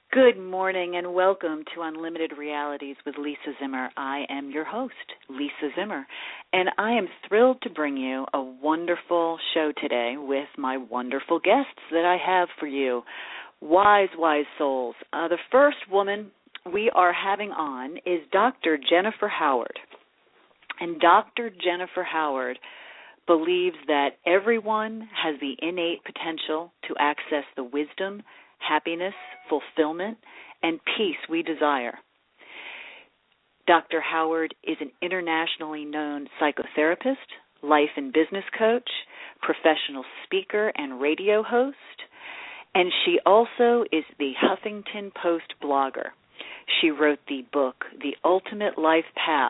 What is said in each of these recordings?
Good morning and welcome to Unlimited Realities with Lisa Zimmer. I am your host, Lisa Zimmer, and I am thrilled to bring you a wonderful show today with my wonderful guests that I have for you. Wise souls. The first woman we are having on is Dr. Jennifer Howard. And Dr. Jennifer Howard believes that everyone has the innate potential to access the wisdom, happiness, fulfillment, and peace we desire. Dr. Howard is an internationally known psychotherapist, life and business coach, professional speaker, and radio host, and she also is the Huffington Post blogger. She wrote the book, The Ultimate Life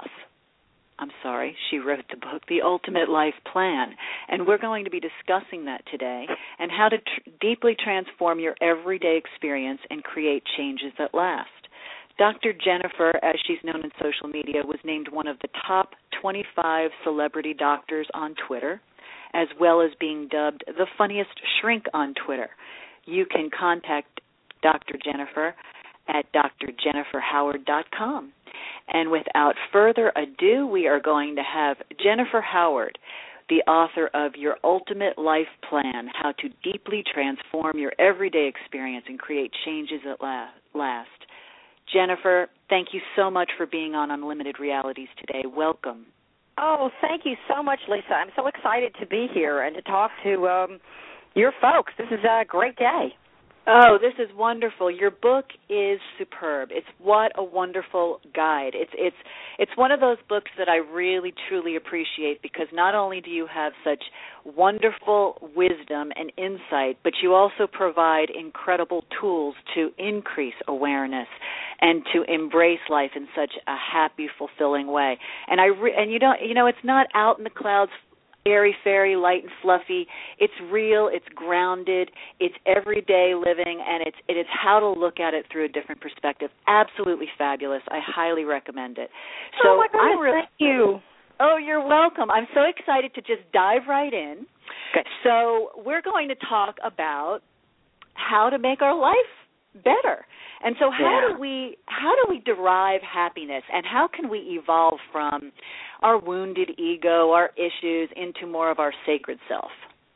Plan, and we're going to be discussing that today and how to deeply transform your everyday experience and create changes that last. Dr. Jennifer, as she's known in social media, was named one of the top 25 celebrity doctors on Twitter, as well as being dubbed the funniest shrink on Twitter. You can contact Dr. Jennifer at drjenniferhoward.com. And without further ado, we are going to have Jennifer Howard, the author of Your Ultimate Life Plan, How to Deeply Transform Your Everyday Experience and Create Changes at Last. Jennifer, thank you so much for being on Unlimited Realities today. Welcome. Oh, thank you so much, Lisa. I'm so excited to be here and to talk to your folks. This is a great day. Oh, this is wonderful. Your book is superb. It's what a wonderful guide. It's one of those books that I really, truly appreciate because not only do you have such wonderful wisdom and insight, but you also provide incredible tools to increase awareness and to embrace life in such a happy, fulfilling way. And it's not out in the clouds, airy-fairy, light and fluffy. It's real, it's grounded, it's everyday living, and it's how to look at it through a different perspective. Absolutely fabulous. I highly recommend it. So my goodness, thank you. Oh, you're welcome. I'm so excited to just dive right in. Okay. So we're going to talk about how to make our life better. And so how do we derive happiness, and how can we evolve from our wounded ego, our issues, into more of our sacred self?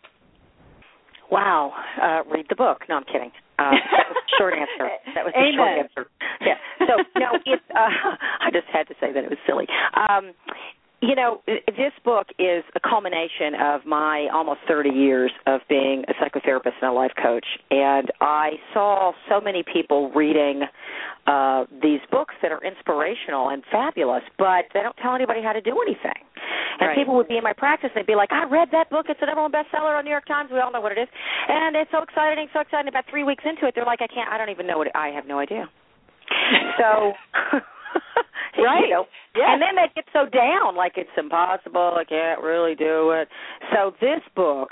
Wow. Read the book. No, I'm kidding. That was a short answer. That was a short answer. Yeah. So, no, it's, I just had to say that it was silly. This book is a culmination of my almost 30 years of being a psychotherapist and a life coach, and I saw so many people reading these books that are inspirational and fabulous, but they don't tell anybody how to do anything. And people would be in my practice, and they'd be like, I read that book. It's a number one bestseller on New York Times. We all know what it is. And it's so exciting, so exciting. About 3 weeks into it, they're like, I don't even know what I have no idea. So... Right. Yes. And then they get so down, like it's impossible, I can't really do it. So this book,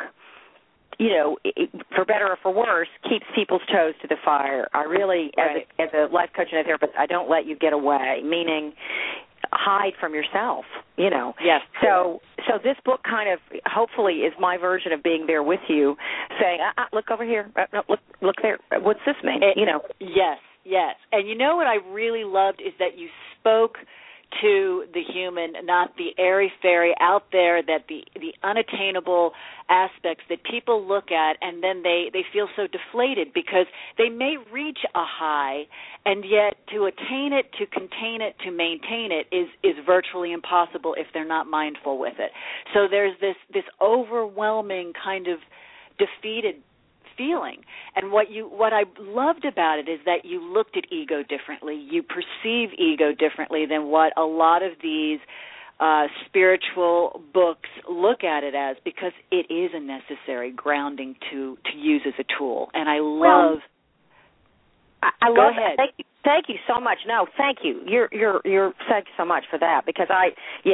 for better or for worse, keeps people's toes to the fire. I really, as a life coach and a therapist, I don't let you get away, meaning hide from yourself, Yes. So this book kind of, hopefully, is my version of being there with you, saying, look over here, no, look there, what's this mean, Yes. And what I really loved is that you spoke to the human, not the airy-fairy out there, that the unattainable aspects that people look at, and then they feel so deflated because they may reach a high, and yet to attain it, to contain it, to maintain it is virtually impossible if they're not mindful with it. So there's this overwhelming kind of defeated feeling. And what I loved about it is that you looked at ego differently. You perceive ego differently than what a lot of these spiritual books look at it as, because it is a necessary grounding to use as a tool. And I love. I Go love ahead. That. Thank you so much. No, thank you. You're thank you so much for that, because I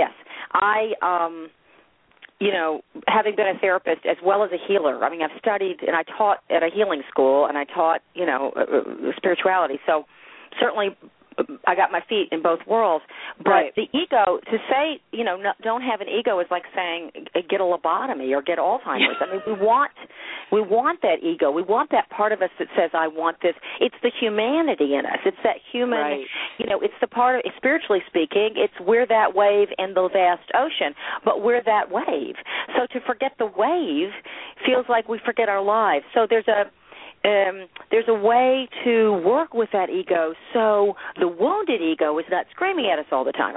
having been a therapist as well as a healer, I mean, I've studied and I taught at a healing school, and I taught, spirituality. So certainly I got my feet in both worlds. But right. the ego, to say, no, don't have an ego is like saying get a lobotomy or get Alzheimer's. I mean, we want that ego. We want that part of us that says, I want this. It's the humanity in us. It's that human, right. It's the part of, spiritually speaking, we're that wave in the vast ocean, but we're that wave. So to forget the wave feels like we forget our lives. So there's a way to work with that ego so the wounded ego is not screaming at us all the time.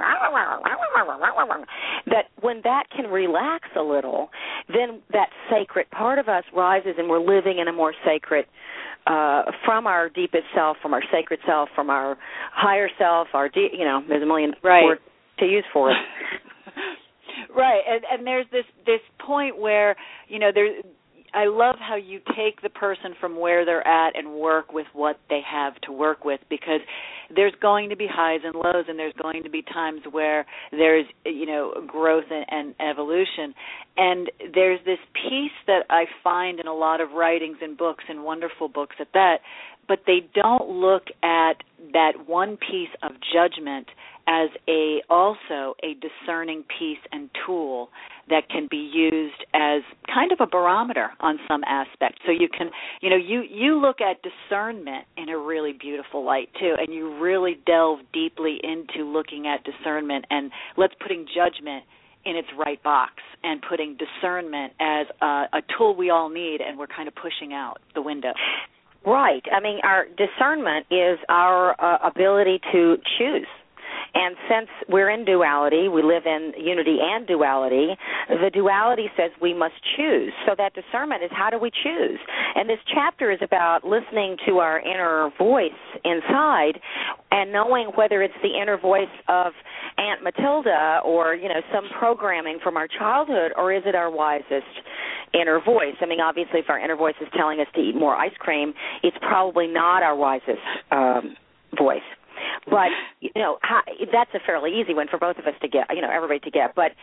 That when that can relax a little, then that sacred part of us rises and we're living in a more sacred, from our deepest self, from our sacred self, from our higher self, there's a million right. words to use for it. Right, and there's this point where, I love how you take the person from where they're at and work with what they have to work with, because there's going to be highs and lows, and there's going to be times where there's, growth and evolution. And there's this piece that I find in a lot of writings and books, and wonderful books at that, but they don't look at that one piece of judgment as also a discerning piece and tool that can be used as kind of a barometer on some aspect. So you can, you look at discernment in a really beautiful light too, and you really delve deeply into looking at discernment and putting judgment in its right box and putting discernment as a tool we all need, and we're kind of pushing out the window. Right. I mean, our discernment is our ability to choose. And since we're in duality, we live in unity and duality, the duality says we must choose. So that discernment is, how do we choose? And this chapter is about listening to our inner voice inside and knowing whether it's the inner voice of Aunt Matilda or, some programming from our childhood, or is it our wisest inner voice? I mean, obviously, if our inner voice is telling us to eat more ice cream, it's probably not our wisest voice. But, that's a fairly easy one for both of us to get, everybody to get. But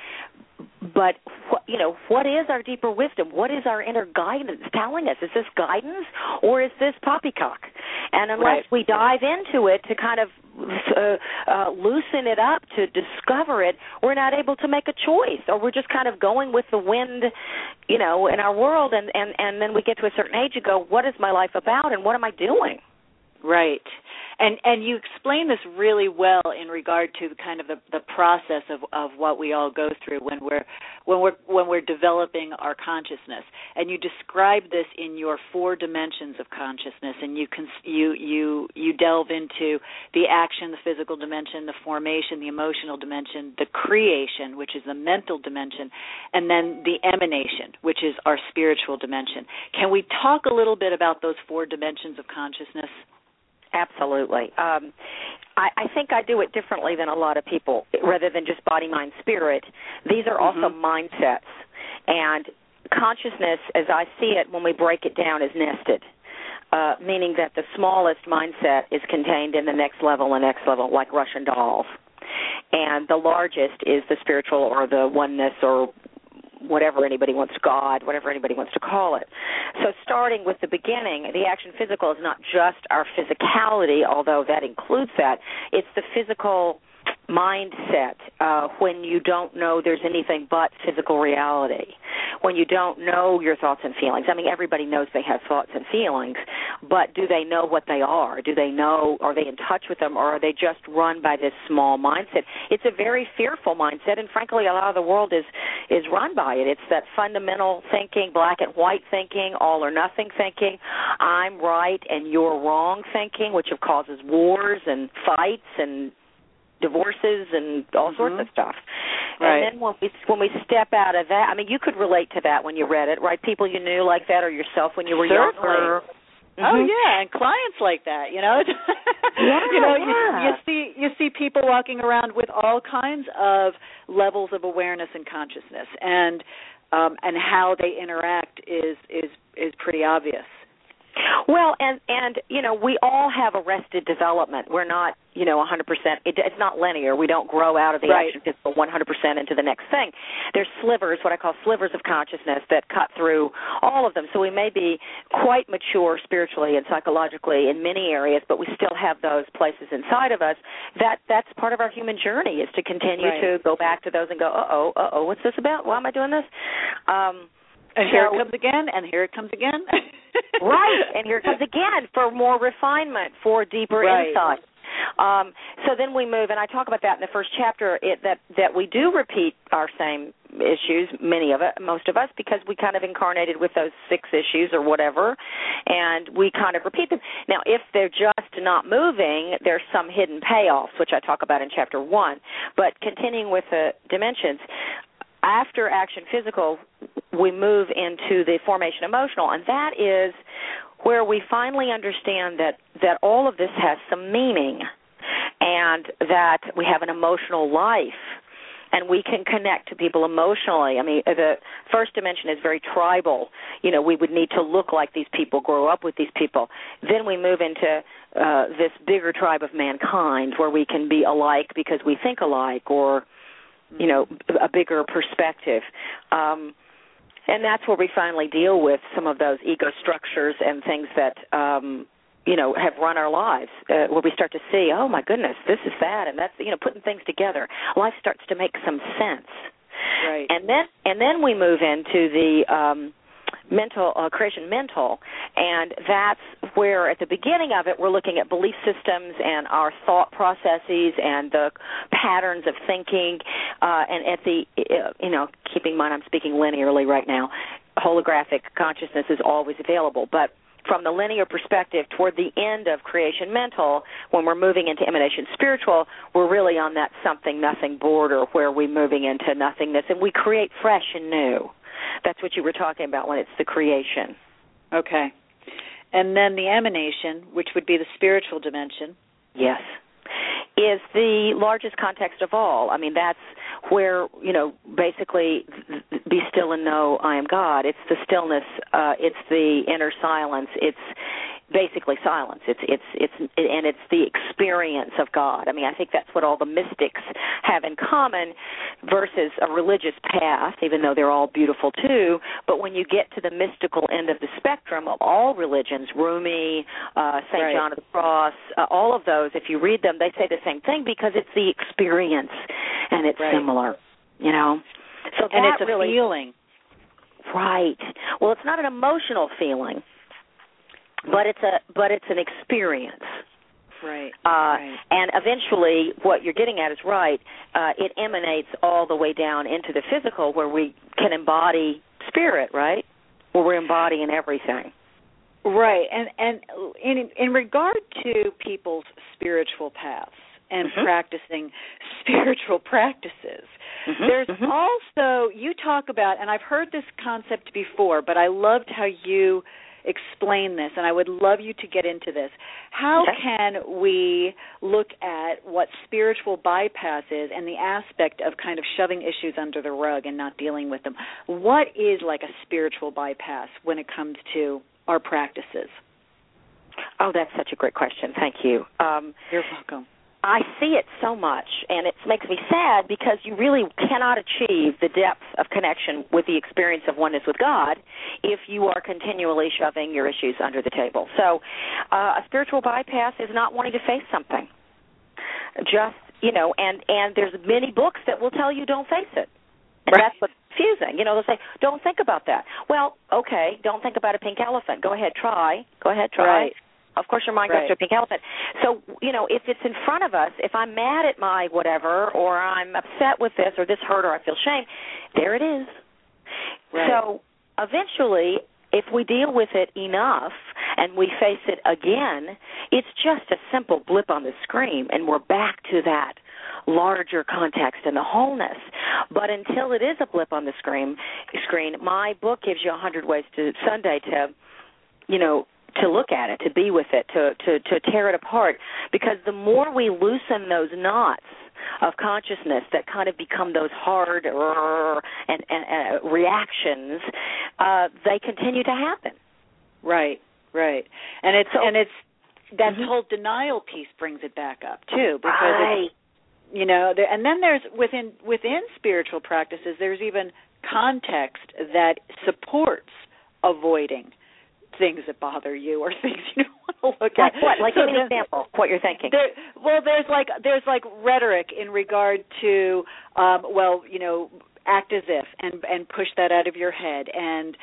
what is our deeper wisdom? What is our inner guidance telling us? Is this guidance or is this poppycock? And unless we dive into it to kind of loosen it up, to discover it, we're not able to make a choice, or we're just kind of going with the wind, in our world, and then we get to a certain age and go, what is my life about and what am I doing? Right. And you explain this really well in regard to kind of the process of what we all go through when we're developing our consciousness. And you describe this in your 4 dimensions of consciousness, and you delve into the action, the physical dimension, the formation, the emotional dimension, the creation, which is the mental dimension, and then the emanation, which is our spiritual dimension. Can we talk a little bit about those 4 dimensions of consciousness? Absolutely. I think I do it differently than a lot of people. Rather than just body, mind, spirit, these are also mindsets. And consciousness, as I see it, when we break it down, is nested, meaning that the smallest mindset is contained in the next level, like Russian dolls. And the largest is the spiritual or the oneness or whatever anybody wants, God, whatever anybody wants to call it. So starting with the beginning, the action physical is not just our physicality, although that includes that. It's the physical mindset when you don't know there's anything but physical reality, when you don't know your thoughts and feelings. I mean, everybody knows they have thoughts and feelings, but do they know what they are? Do they know, are they in touch with them, or are they just run by this small mindset? It's a very fearful mindset, and frankly, a lot of the world is run by it. It's that fundamental thinking, black and white thinking, all or nothing thinking, I'm right and you're wrong thinking, which causes wars and fights and divorces and all sorts of stuff. Right. And then when we step out of that, I mean, you could relate to that when you read it, right? People you knew like that, or yourself when you were younger. Oh yeah, and clients like that, You see people walking around with all kinds of levels of awareness and consciousness, and how they interact is pretty obvious. Well, and we all have arrested development. We're not, 100%. It's not linear. We don't grow out of the action physical 100% into the next thing. There's slivers, what I call slivers of consciousness, that cut through all of them. So we may be quite mature spiritually and psychologically in many areas, but we still have those places inside of us. That's part of our human journey, is to continue to go back to those and go, uh-oh, what's this about? Why am I doing this? And here it comes again, and here it comes again. Right, and here it comes again for more refinement, for deeper insight. So then we move, and I talk about that in the first chapter, that we do repeat our same issues, most of us, because we kind of incarnated with those 6 issues or whatever, and we kind of repeat them. Now, if they're just not moving, there's some hidden payoffs, which I talk about in chapter 1. But continuing with the dimensions, after action physical, we move into the formation emotional, and that is where we finally understand that all of this has some meaning, and that we have an emotional life, and we can connect to people emotionally. I mean, the first dimension is very tribal. We would need to look like these people, grow up with these people. Then we move into this bigger tribe of mankind, where we can be alike because we think alike, or a bigger perspective. And that's where we finally deal with some of those ego structures and things that, have run our lives, where we start to see, oh, my goodness, this is that, and that's, putting things together. Life starts to make some sense. Right. And then we move into the creation mental, and that's where at the beginning of it we're looking at belief systems and our thought processes and the patterns of thinking, and at the keeping in mind I'm speaking linearly right now. Holographic consciousness is always available, but from the linear perspective, toward the end of creation mental, when we're moving into emanation spiritual, we're really on that something-nothing border where we're moving into nothingness, and we create fresh and new. That's what you were talking about when it's the creation. Okay. And then the emanation, which would be the spiritual dimension. Yes. Is the largest context of all. I mean, that's where, basically be still and know I am God. It's the stillness. It's the inner silence. It's basically silence. It's the experience of God. I mean, I think that's what all the mystics have in common versus a religious path, even though they're all beautiful too. But when you get to the mystical end of the spectrum of all religions, Rumi, St. John of the Cross, all of those, if you read them, they say the same thing because it's the experience and it's similar, So and it's a feeling. Right. Well, it's not an emotional feeling. But it's an experience. Right. And eventually what you're getting at is right. It emanates all the way down into the physical where we can embody spirit, right? Where we're embodying everything. Right. And in regard to people's spiritual paths and practicing spiritual practices, there's also, you talk about, and I've heard this concept before, but I loved how you explain this, and I would love you to get into this. How can we look at what spiritual bypass is and the aspect of kind of shoving issues under the rug and not dealing with them? What is like a spiritual bypass when it comes to our practices? Oh, that's such a great question. Thank you. You're welcome. I see it so much, and it makes me sad because you really cannot achieve the depth of connection with the experience of oneness with God if you are continually shoving your issues under the table. So a spiritual bypass is not wanting to face something. Just, and there's many books that will tell you don't face it. And that's what's confusing. They'll say, don't think about that. Well, okay, don't think about a pink elephant. Go ahead, try. Right. Of course, your mind goes to a pink elephant. So, if it's in front of us, if I'm mad at my whatever, or I'm upset with this, or this hurt, or I feel shame, there it is. Right. So, eventually, if we deal with it enough and we face it again, it's just a simple blip on the screen, and we're back to that larger context and the wholeness. But until it is a blip on the screen, my book gives you 100 ways to Sunday to, to look at it, to be with it, to tear it apart. Because the more we loosen those knots of consciousness that kind of become those hard and reactions, they continue to happen. Right. And it's that whole denial piece brings it back up too, because right. And then there's within spiritual practices, there's even context that supports avoiding things that bother you or things you don't want to look at. What? Like, give me an example. What you're thinking? There's rhetoric in regard to act as if and push that out of your head and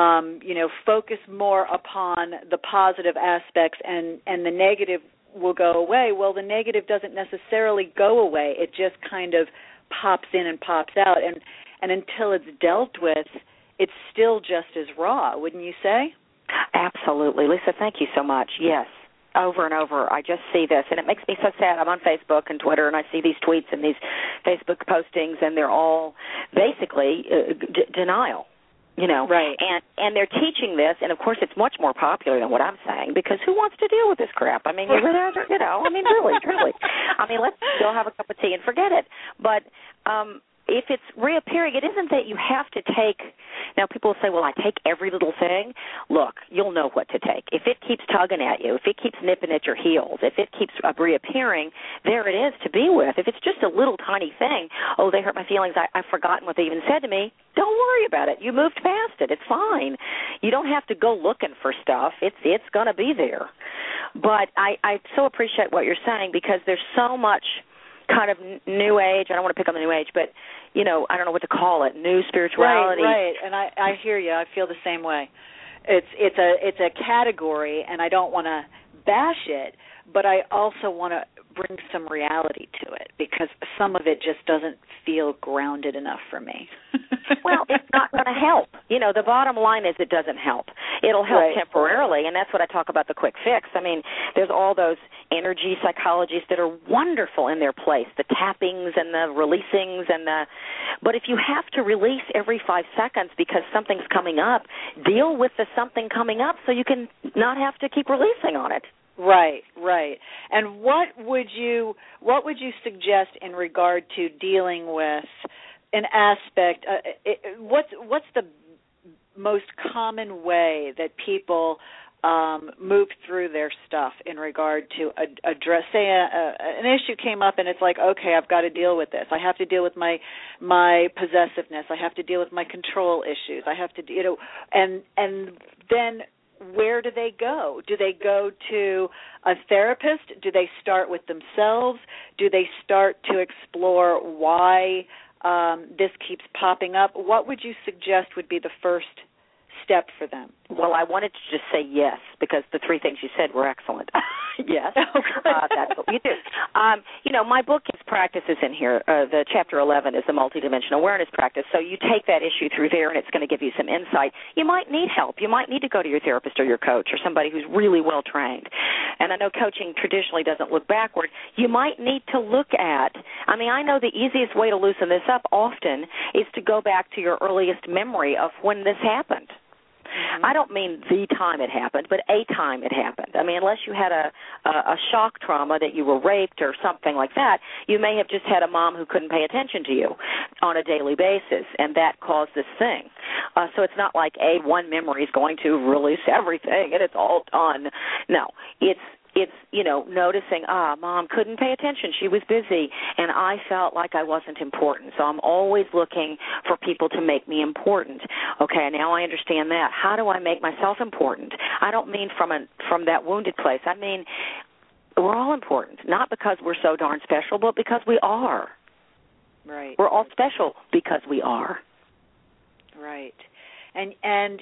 focus more upon the positive aspects and the negative will go away. Well, the negative doesn't necessarily go away. It just kind of pops in and pops out, and until it's dealt with, it's still just as raw, wouldn't you say? Absolutely. Lisa, thank you so much. Yes. Over and over, I just see this, and it makes me so sad. I'm on Facebook and Twitter, and I see these tweets and these Facebook postings, and they're all basically denial. Right. And they're teaching this, and of course it's much more popular than what I'm saying, because who wants to deal with this crap? I mean, really, truly. I mean, let's go have a cup of tea and forget it. But if it's reappearing, it isn't that you have to take. Now, people say, well, I take every little thing. Look, you'll know what to take. If it keeps tugging at you, if it keeps nipping at your heels, if it keeps reappearing, there it is to be with. If it's just a little tiny thing, oh, they hurt my feelings, I've forgotten what they even said to me, don't worry about it. You moved past it. It's fine. You don't have to go looking for stuff. It's going to be there. But I so appreciate what you're saying, because there's so much kind of new age. I don't want to pick on the new age, but I don't know what to call it. New spirituality. Right. And I hear you. I feel the same way. It's a category, and I don't want to bash it, but I also want to bring some reality to it, because some of it just doesn't feel grounded enough for me. Well, it's not going to help. The bottom line is it doesn't help. It'll help temporarily, and that's what I talk about, the quick fix. I mean, there's all those energy psychologists that are wonderful in their place, the tappings and the releasings but if you have to release every 5 seconds because something's coming up, deal with the something coming up so you can not have to keep releasing on it. Right. And what would you suggest in regard to dealing with an aspect? What's the most common way that people move through their stuff in regard to address, say, an issue came up and it's like, okay, I've got to deal with this. I have to deal with my possessiveness. I have to deal with my control issues. I have to, and then where do they go? Do they go to a therapist? Do they start with themselves? Do they start to explore why this keeps popping up? What would you suggest would be the first step for them? Well, I wanted to just say yes, because the three things you said were excellent. Yes, that's what you do. My book is practices in here. The chapter 11 is the multidimensional awareness practice. So you take that issue through there, and it's going to give you some insight. You might need help. You might need to go to your therapist or your coach or somebody who's really well trained. And I know coaching traditionally doesn't look backward. You might need to look at. I know the easiest way to loosen this up often is to go back to your earliest memory of when this happened. Mm-hmm. I don't mean the time it happened, but a time it happened. Unless you had a shock trauma that you were raped or something like that, you may have just had a mom who couldn't pay attention to you on a daily basis, and that caused this thing. So it's not like one memory is going to release everything and it's all done. No, it's noticing, Mom couldn't pay attention. She was busy, and I felt like I wasn't important. So I'm always looking for people to make me important. Okay, now I understand that. How do I make myself important? I don't mean from that wounded place. I mean, we're all important, not because we're so darn special, but because we are. Right. We're all special because we are. Right. And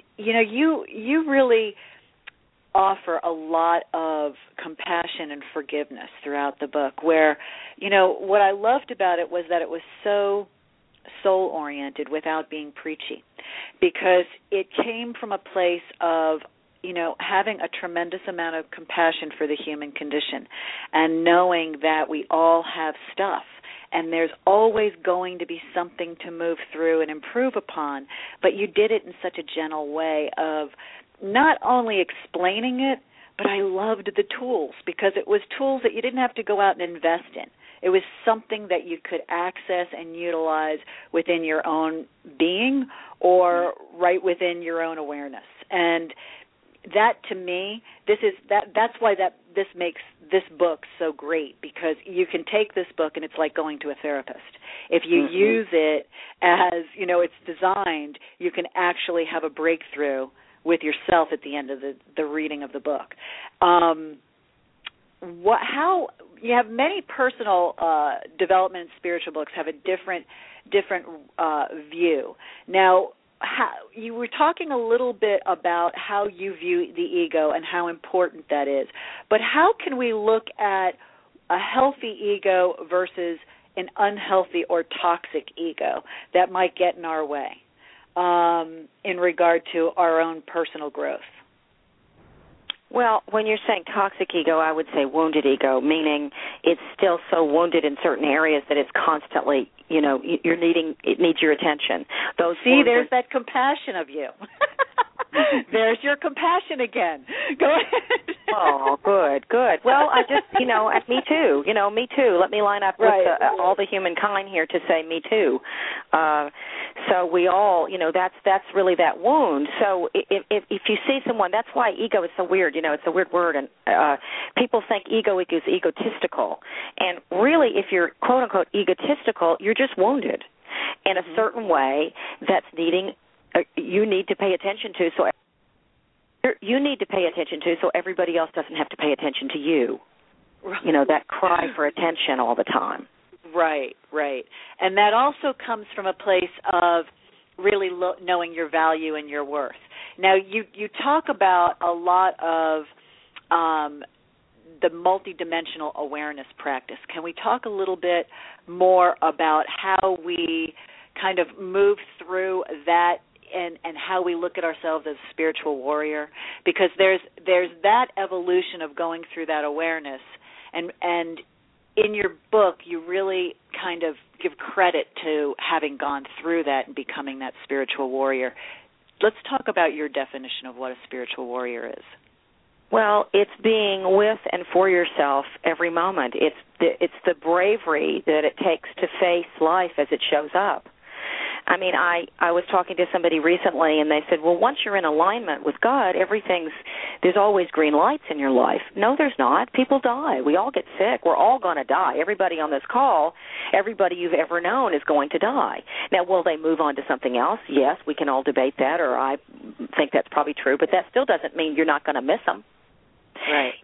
you really offer a lot of compassion and forgiveness throughout the book, where, what I loved about it was that it was so soul-oriented without being preachy, because it came from a place of, having a tremendous amount of compassion for the human condition and knowing that we all have stuff and there's always going to be something to move through and improve upon, but you did it in such a gentle way of not only explaining it, but I loved the tools, because it was tools that you didn't have to go out and invest in. It was something that you could access and utilize within your own being or right within your own awareness. And that to me, that's why this makes this book so great, because you can take this book and it's like going to a therapist. If you use it as, it's designed, you can actually have a breakthrough with yourself at the end of the reading of the book. How you have many personal development and spiritual books have a different view. Now, you were talking a little bit about how you view the ego and how important that is, but how can we look at a healthy ego versus an unhealthy or toxic ego that might get in our way in regard to our own personal growth? Well, when you're saying toxic ego, I would say wounded ego, meaning it's still so wounded in certain areas that it's constantly, it needs your attention. There's that compassion of you. There's your compassion again. Go ahead. Oh, good. Well, I just, me too. Me too. Let me line up with all the humankind here to say me too. So we all, that's really that wound. So if you see someone, that's why ego is so weird. It's a weird word, and people think ego equals egotistical. And really, if you're quote unquote egotistical, you're just wounded in a certain way that's needing. You need to pay attention to, so everybody else doesn't have to pay attention to you. Right. That cry for attention all the time. Right. And that also comes from a place of really knowing your value and your worth. Now, you talk about a lot of the multidimensional awareness practice. Can we talk a little bit more about how we kind of move through that and how we look at ourselves as a spiritual warrior? Because there's that evolution of going through that awareness, and in your book you really kind of give credit to having gone through that and becoming that spiritual warrior. Let's talk about your definition of what a spiritual warrior is. Well, it's being with and for yourself every moment. It's the bravery that it takes to face life as it shows up. I mean, I was talking to somebody recently, and they said, well, once you're in alignment with God, there's always green lights in your life. No, there's not. People die. We all get sick. We're all going to die. Everybody on this call, everybody you've ever known is going to die. Now, will they move on to something else? Yes, we can all debate that, or I think that's probably true, but that still doesn't mean you're not going to miss them. Right.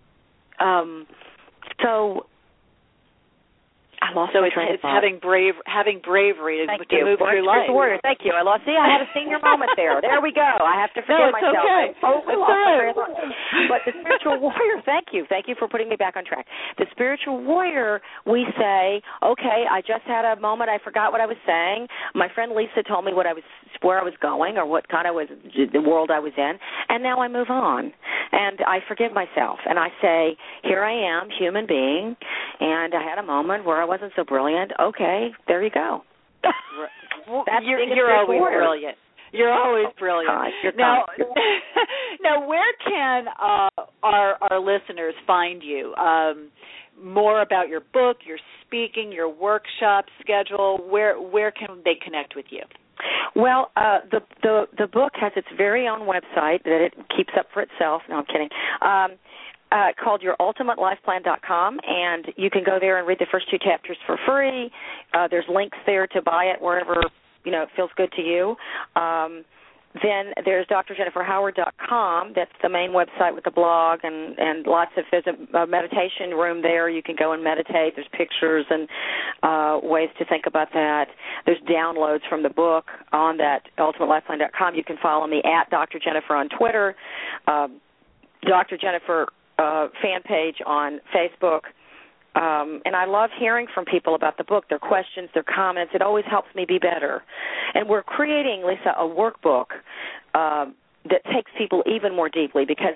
So I lost so my train of thought. having bravery to move through life. Warrior. Thank you. I had a senior moment there. There we go. I have to forgive myself. Okay. It's okay. But the spiritual warrior, thank you for putting me back on track. The spiritual warrior, we say, okay, I just had a moment. I forgot what I was saying. My friend Lisa told me where I was going, or what kind of was the world I was in, and now I move on, and I forgive myself, and I say, here I am, human being, and I had a moment where I wasn't so brilliant. Okay, there you go. You're always brilliant. You're always brilliant. Now, where can our listeners find you? More about your book, your speaking, your workshop schedule. Where can they connect with you? Well, the book has its very own website that it keeps up for itself. No, I'm kidding. Called YourUltimateLifePlan.com, and you can go there and read the first 2 chapters for free. There's links there to buy it wherever it feels good to you. Then there's drjenniferhoward.com. That's the main website with the blog and there's a meditation room there. You can go and meditate. There's pictures and ways to think about that. There's downloads from the book on that ultimatelifeline.com. You can follow me at Dr. Jennifer on Twitter, Dr. Jennifer fan page on Facebook. And I love hearing from people about the book, their questions, their comments. It always helps me be better. And we're creating, Lisa, a workbook that takes people even more deeply, because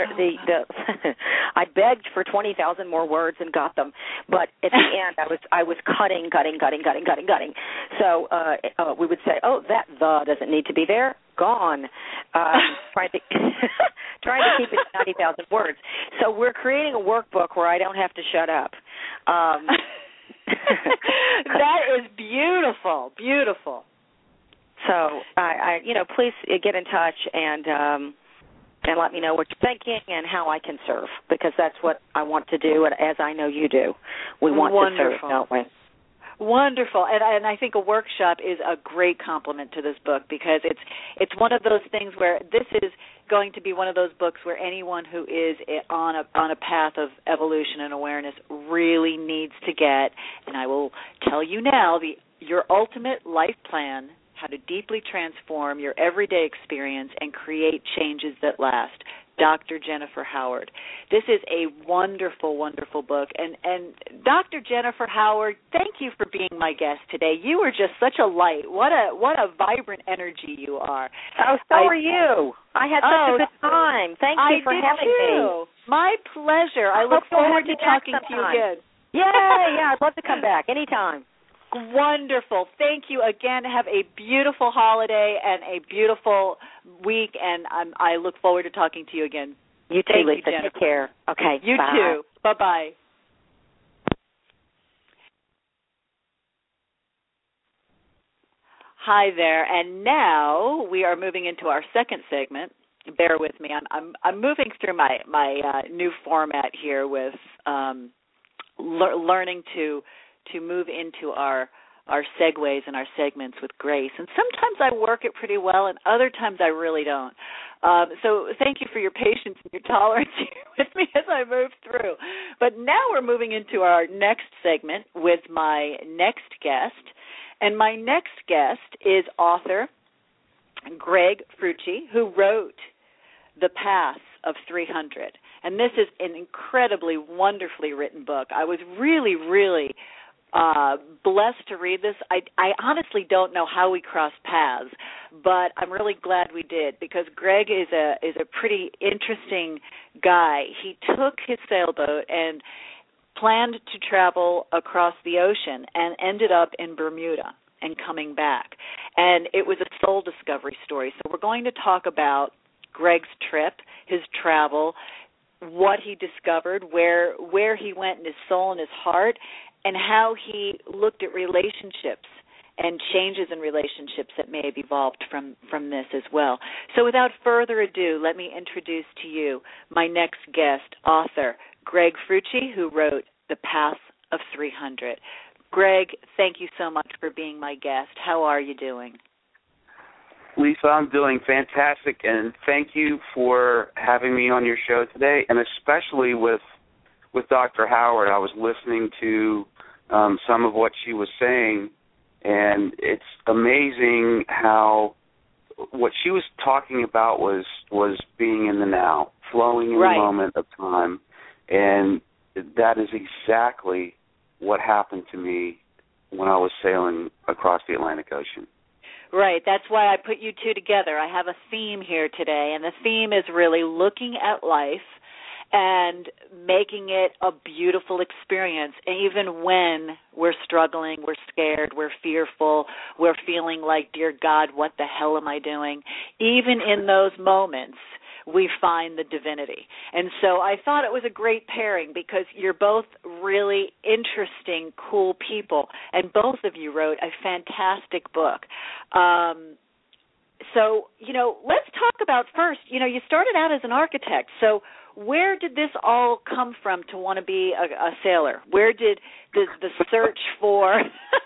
I begged for 20,000 more words and got them, but at the end I was cutting. So we would say, oh, that the doesn't need to be there. Gone. Trying to keep it to 90,000 words. So we're creating a workbook where I don't have to shut up. That is beautiful. Beautiful. So, please get in touch, and and let me know what you're thinking and how I can serve, because that's what I want to do, and as I know you do. We want to serve, don't we? Wonderful, and I think a workshop is a great complement to this book, because it's one of those things where this is going to be one of those books where anyone who is on a path of evolution and awareness really needs to get, and I will tell you now, your ultimate life plan, how to deeply transform your everyday experience and create changes that last. Dr. Jennifer Howard. This is a wonderful, wonderful book. And Dr. Jennifer Howard, thank you for being my guest today. You are just such a light. What a vibrant energy you are. Oh, so are you. I had such a good time. Thank you for having me. My pleasure. I look forward to talking to you again. Yeah, I'd love to come back anytime. Wonderful. Thank you again. Have a beautiful holiday and a beautiful week, and I look forward to talking to you again. You too, Lisa. Take care. Okay. You bye. too. Bye-bye. Hi there, and now we are moving into our second segment. Bear with me. I'm moving through my new format here with learning to move into our segues and our segments with grace. And sometimes I work it pretty well, and other times I really don't. So thank you for your patience and your tolerance here with me as I move through. But now we're moving into our next segment with my next guest. And my next guest is author Greg Frucci, who wrote The Path of 300. And this is an incredibly, wonderfully written book. I was really, really blessed to read this. I honestly don't know how we crossed paths, but I'm really glad we did, because Greg is a pretty interesting guy. He took his sailboat and planned to travel across the ocean and ended up in Bermuda and coming back. And it was a soul discovery story. So we're going to talk about Greg's trip, his travel, what he discovered, where he went in his soul and his heart, and how he looked at relationships and changes in relationships that may have evolved from this as well. So without further ado, let me introduce to you my next guest, author Greg Frucci, who wrote The Path of 300. Greg, thank you so much for being my guest. How are you doing? Lisa, I'm doing fantastic, and thank you for having me on your show today, and especially with Dr. Howard. I was listening to some of what she was saying, and it's amazing how what she was talking about was being in the now, flowing in the moment of time, and that is exactly what happened to me when I was sailing across the Atlantic Ocean. Right. That's why I put you two together. I have a theme here today, and the theme is really looking at life and making it a beautiful experience, even when we're struggling, we're scared, we're fearful, we're feeling like, dear God, what the hell am I doing? Even in those moments, we find the divinity. And so I thought it was a great pairing, because you're both really interesting, cool people, and both of you wrote a fantastic book. So, let's talk about first, you started out as an architect. So where did this all come from to want to be a sailor? Where did the search for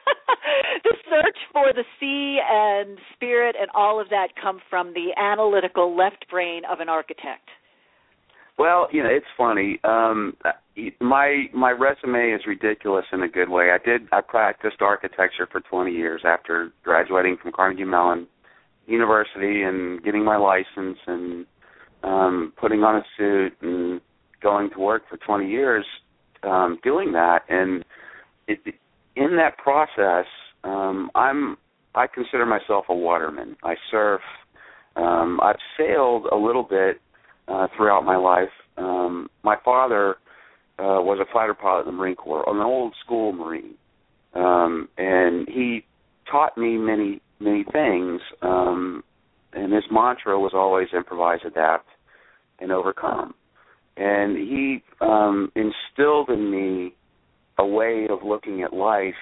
the sea and spirit and all of that come from, the analytical left brain of an architect? Well, it's funny. My resume is ridiculous in a good way. I practiced architecture for 20 years after graduating from Carnegie Mellon University and getting my license and putting on a suit and going to work for 20 years doing that. And in that process, I consider myself a waterman. I surf. I've sailed a little bit throughout my life. My father was a fighter pilot in the Marine Corps, an old school Marine, and he taught me many, many things. And his mantra was always improvise, adapt, and overcome. And he instilled in me a way of looking at life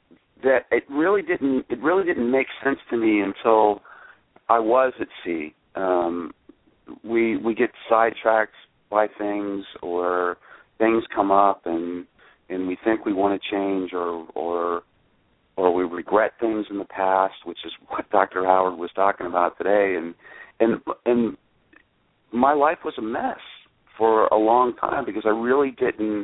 that it really didn't make sense to me until I was at sea we get sidetracked by things, or things come up and we think we want to change, or we regret things in the past, which is what Dr. Howard was talking about today. And my life was a mess for a long time because I really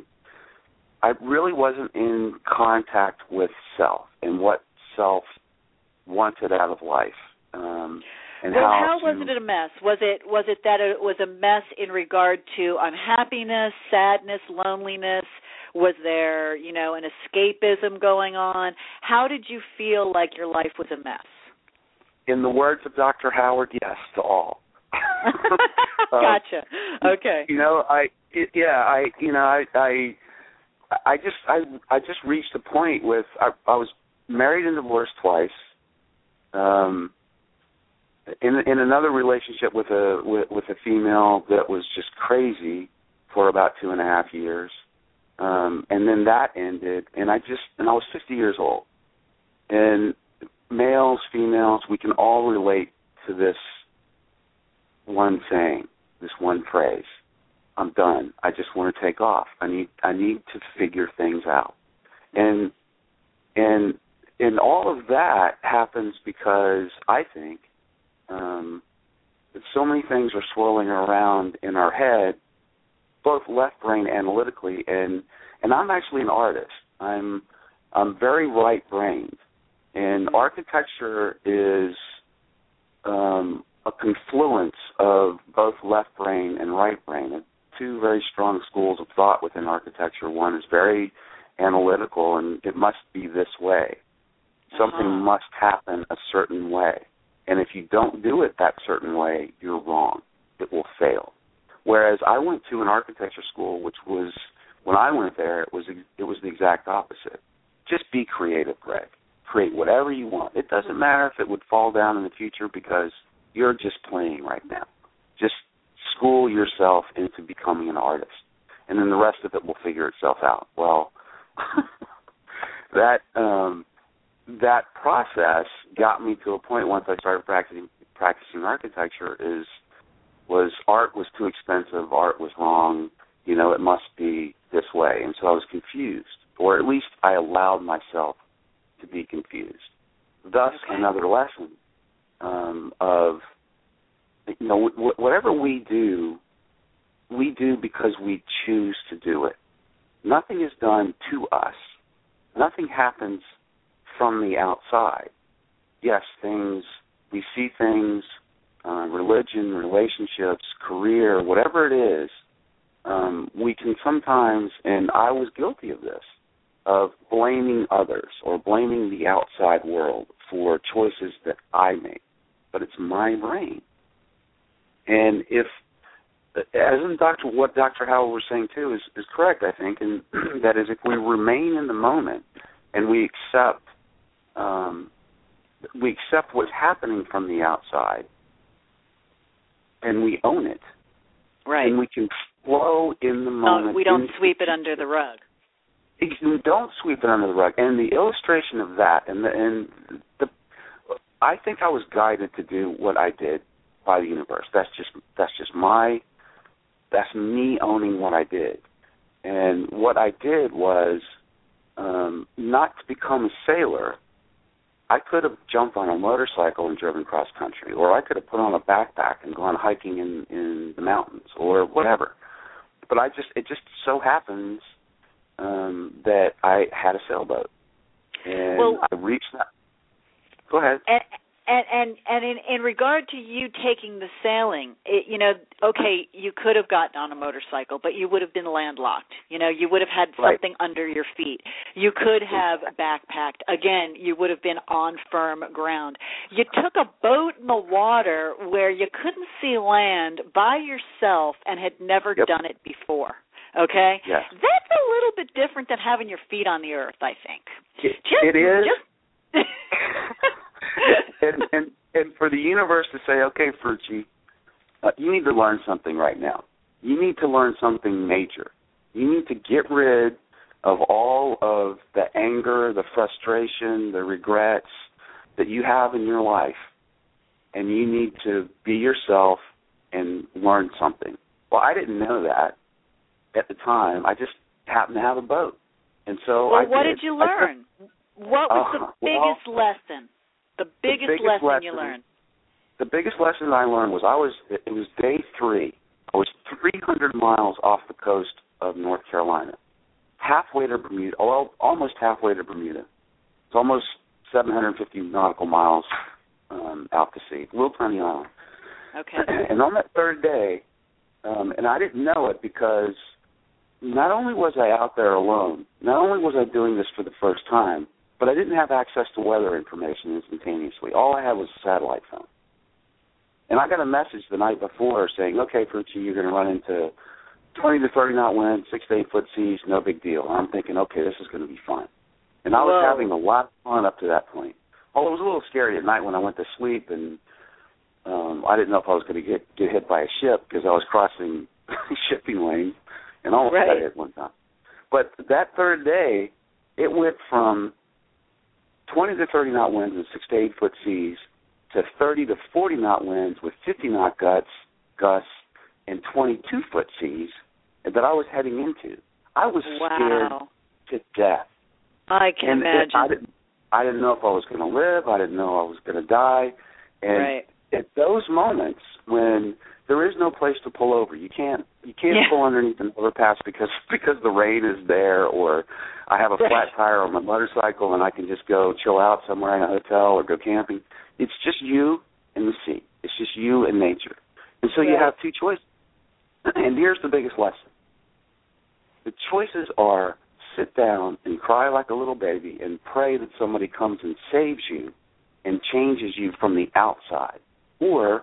wasn't in contact with self and what self wanted out of life. And how was it a mess? Was it that it was a mess in regard to unhappiness, sadness, loneliness? Was there, an escapism going on? How did you feel like your life was a mess? In the words of Dr. Howard, yes to all. Gotcha. Okay. I just reached a point with I was married and divorced twice. In another relationship with a female that was just crazy for about 2.5 years, and then that ended, and I was 50 years old. And males, females, we can all relate to this one thing, this one phrase: I'm done. I just want to take off. I need to figure things out, and all of that happens because I think that so many things are swirling around in our head, both left brain analytically, and I'm actually an artist. I'm very right brained, and architecture is a confluence of both left brain and right brain. Two very strong schools of thought within architecture. One is very analytical, and it must be this way. Something must happen a certain way. And if you don't do it that certain way, you're wrong. It will fail. Whereas I went to an architecture school, which was, when I went there, it was the exact opposite. Just be creative, Greg. Create whatever you want. It doesn't matter if it would fall down in the future because you're just playing right now. Just school yourself into becoming an artist, and then the rest of it will figure itself out. Well, that process got me to a point once I started practicing architecture was art was too expensive, art was wrong, it must be this way. And so I was confused, or at least I allowed myself to be confused. Thus, another lesson of, whatever we do because we choose to do it. Nothing is done to us. Nothing happens from the outside. Yes, we see things, religion, relationships, career, whatever it is, we can sometimes, and I was guilty of this, of blaming others or blaming the outside world for choices that I make. But it's my brain. And what Dr. Howell was saying too is correct, I think, and that is if we remain in the moment and we accept what's happening from the outside and we own it, right? And we can flow in the moment. We don't sweep it under the rug. We don't sweep it under the rug. And the illustration of that, I think I was guided to do what I did by the universe. That's me owning what I did. And what I did was not to become a sailor. I could have jumped on a motorcycle and driven cross country, or I could have put on a backpack and gone hiking in the mountains, or whatever. But it just so happens that I had a sailboat, and I reached that. Go ahead. And in regard to you taking the sailing, you could have gotten on a motorcycle, but you would have been landlocked. You would have had something under your feet. You could have backpacked. Again, you would have been on firm ground. You took a boat in the water where you couldn't see land by yourself and had never done it before. Okay? Yes. That's a little bit different than having your feet on the earth, I think. It is. and for the universe to say, okay, Frucci, you need to learn something right now. You need to learn something major. You need to get rid of all of the anger, the frustration, the regrets that you have in your life. and you need to be yourself and learn something. Well, I didn't know that at the time. I just happened to have a boat. And so what did you learn? What was the biggest lesson? The biggest lesson you learned? The biggest lesson I learned was it was day 3. I was 300 miles off the coast of North Carolina, halfway to Bermuda, almost halfway to Bermuda. It's almost 750 nautical miles out to sea, a little tiny island. Okay. And on that third day, and I didn't know it because not only was I out there alone, not only was I doing this for the first time, but I didn't have access to weather information instantaneously. All I had was a satellite phone. And I got a message the night before saying, okay, Frucci, you're going to run into 20 to 30 knot wind, 6 to 8 foot seas, no big deal. And I'm thinking, okay, this is going to be fun. And I was having a lot of fun up to that point. Although it was a little scary at night when I went to sleep, and I didn't know if I was going to get hit by a ship because I was crossing shipping lanes and almost got hit one time. But that third day, it went from 20 to 30 knot winds and 6 to 8 foot seas to 30 to 40 knot winds with 50 knot gusts and 22 foot seas that I was heading into. I was scared to death. I can imagine. I didn't know if I was going to live. I didn't know I was going to die. And at those moments when there is no place to pull over, you can't pull underneath an overpass because the rain is there, or I have a flat tire on my motorcycle and I can just go chill out somewhere in a hotel or go camping. It's just you and the sea. It's just you and nature. And so you have two choices. And here's the biggest lesson. The choices are sit down and cry like a little baby and pray that somebody comes and saves you and changes you from the outside. Or,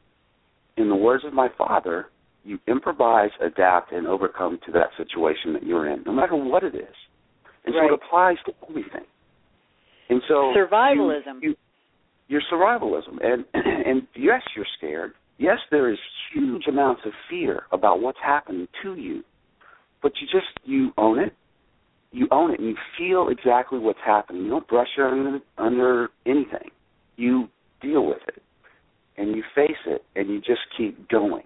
in the words of my father, you improvise, adapt, and overcome to that situation that you're in, no matter what it is. And so it applies to everything. And so survivalism. Your survivalism. And yes, you're scared. Yes, there is huge amounts of fear about what's happening to you. But you own it. You own it, and you feel exactly what's happening. You don't brush under anything. You deal with it, and you face it, and you just keep going.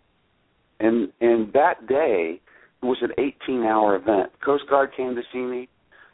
And that day was an 18-hour event. Coast Guard came to see me.